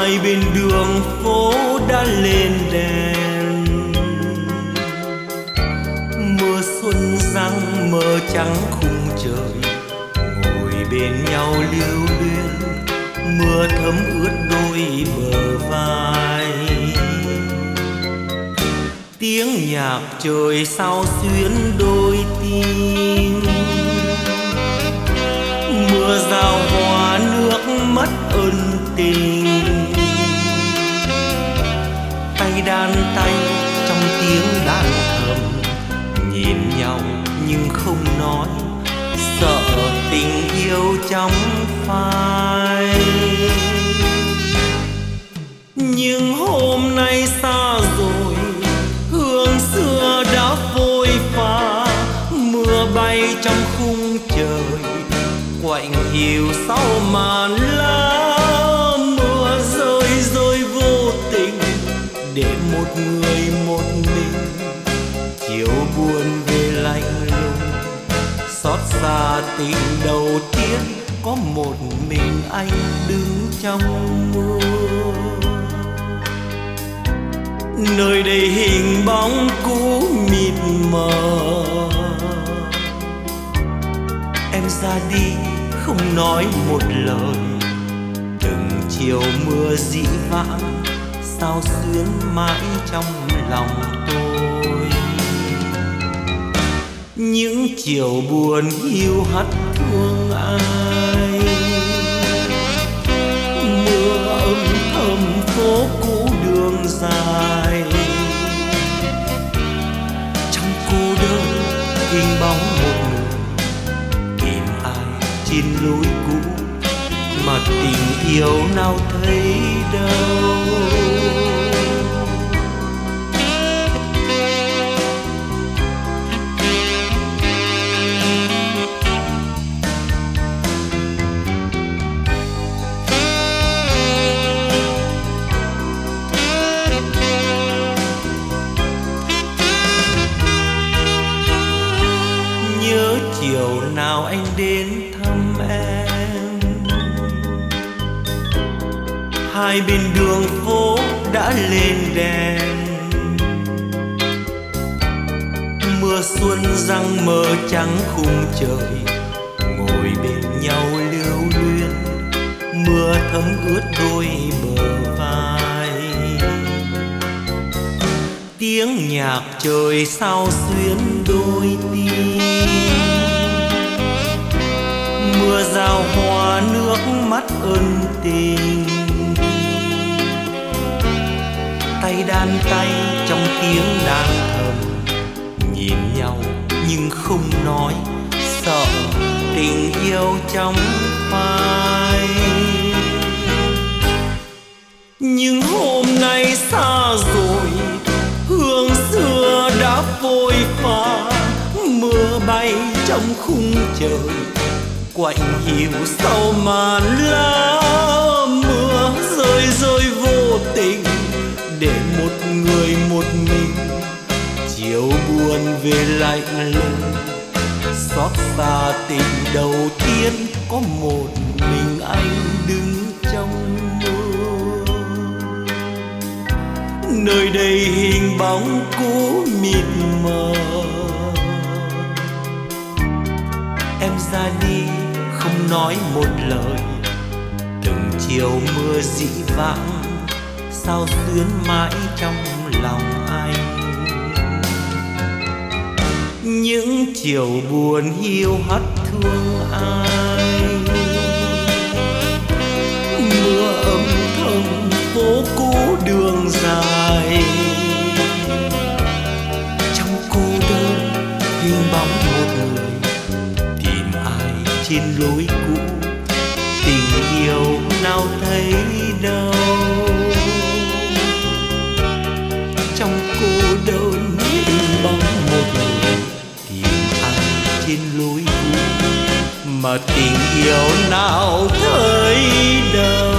hai bên đường phố đã lên đèn, mưa xuân răng mờ trắng khung trời, ngồi bên nhau lưu luyến, mưa thấm ướt đôi bờ vai. Tiếng nhạc trời sao xuyến đôi tim, mưa rào hoa nước mắt ân tình, tay đan tay trong tiếng đàn thầm, nhìn nhau nhưng không nói, sợ tình yêu trong phai. Nhưng hôm nay xa rồi, hương xưa đã phôi pha, mưa bay trong khung trời, quạnh hiu sau màn lá. Mưa rơi rơi vô tình, để một người một mình, chiều buồn về lạnh lùng, xót xa tình đầu tiên, có một mình anh đứng trong mưa. Nơi đây hình bóng cũ mịt mờ, em ra đi không nói một lời, từng chiều mưa dĩ vãng sao xuyến mãi trong lòng tôi. Những chiều buồn hiu hắt thương ai, mưa âm thầm phố cũ đường dài, trong cô đơn hình bóng một người, tìm ai trên lối cũ mà tình yêu nào thấy đâu. Nhớ chiều nào anh đến thăm em, hai bên đường phố đã lên đèn, mưa xuân răng mờ trắng khung trời, ngồi bên nhau lưu luyến, mưa thấm ướt đôi bờ vai. Tiếng nhạc trời sao xuyến đôi tim, mưa rào hoa nước mắt ân tình, tay đan tay trong tiếng đàn thầm, nhìn nhau nhưng không nói, sợ tình yêu trong phai. Nhưng hôm nay xa rồi, hương xưa đã phôi pha, mưa bay trong khung trời, quạnh hiu sau màn lá. Mưa rơi rơi vô tình, để một người một mình, chiều buồn về lạnh lùng, xót xa tình đầu tiên, có một mình anh đứng trong mưa. Nơi đây hình bóng cũ mịt mờ, em ra đi không nói một lời, từng chiều mưa dĩ vãng sao xuyến mãi trong lòng anh. Những chiều buồn hiu hắt thương ai, mưa âm thầm phố cũ đường dài, trong cô đơn hình bóng một người, tìm ai trên lối cũ, tình yêu nào thấy đâu. Trong cô đơn hình bóng một người, tìm ai trên lối cũ mà tình yêu nào thấy đâu.